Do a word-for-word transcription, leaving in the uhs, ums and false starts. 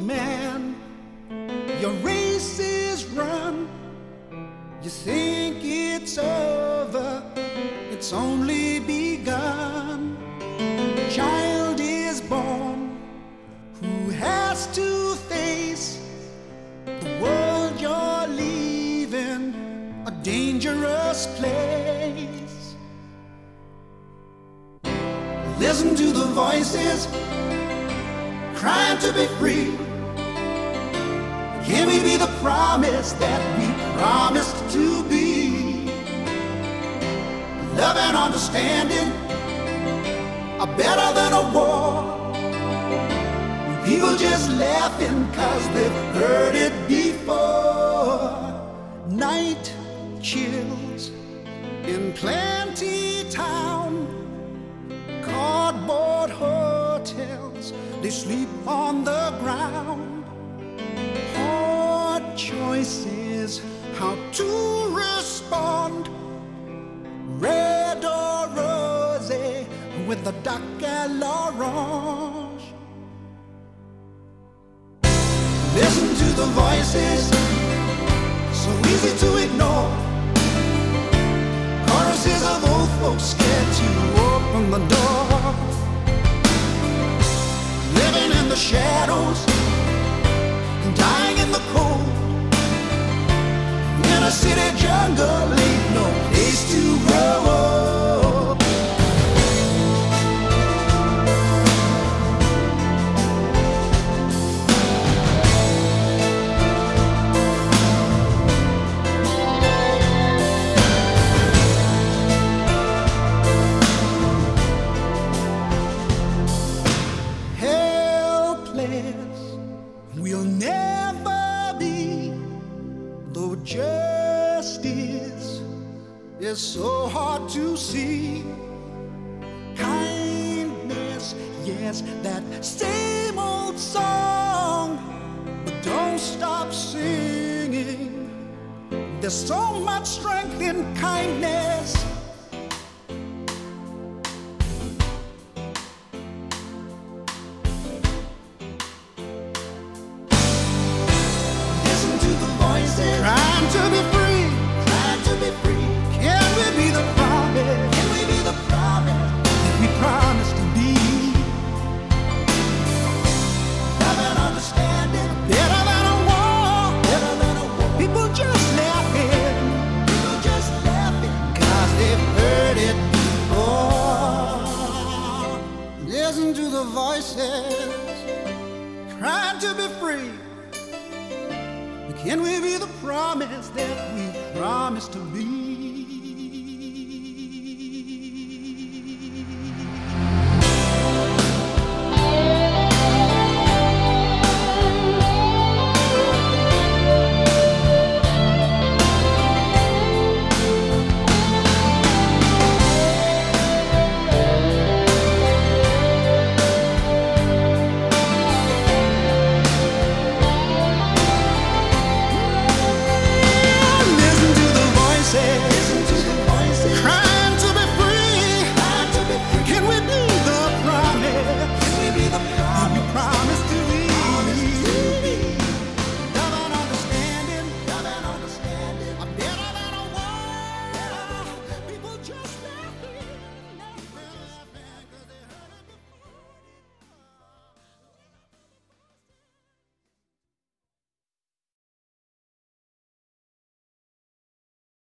man, your race is run. You think it's over, it's only begun. Child is born who has to face the world you're leaving, a dangerous place. Listen to the voices crying to be free. Can we be the promise that we promised to be? Love and understanding are better than a war. People just laughing cause they've heard it before. Night chills in Plenty Town, cardboard hotels, they sleep on the ground. Hard choices, how to respond. Red or rosé with the dark and l'orange. Listen to the voices, so easy to ignore. Choruses of old folks scared to open the door. Living in the shadows, dying in the cold. In a city jungle, ain't no place to grow old. We'll never be, though justice is so hard to see. Kindness, yes, that same old song, but don't stop singing. There's so much strength in kindness. Trying to be free, trying to be free. Can we be the promise? Can we be the promise that we promised to be? Love and understanding, better than a war, better than a war. People just laughing, people just laughing, cause they've heard it before. Listen to the voices, trying to be free. Can we be the promise that we promised to be?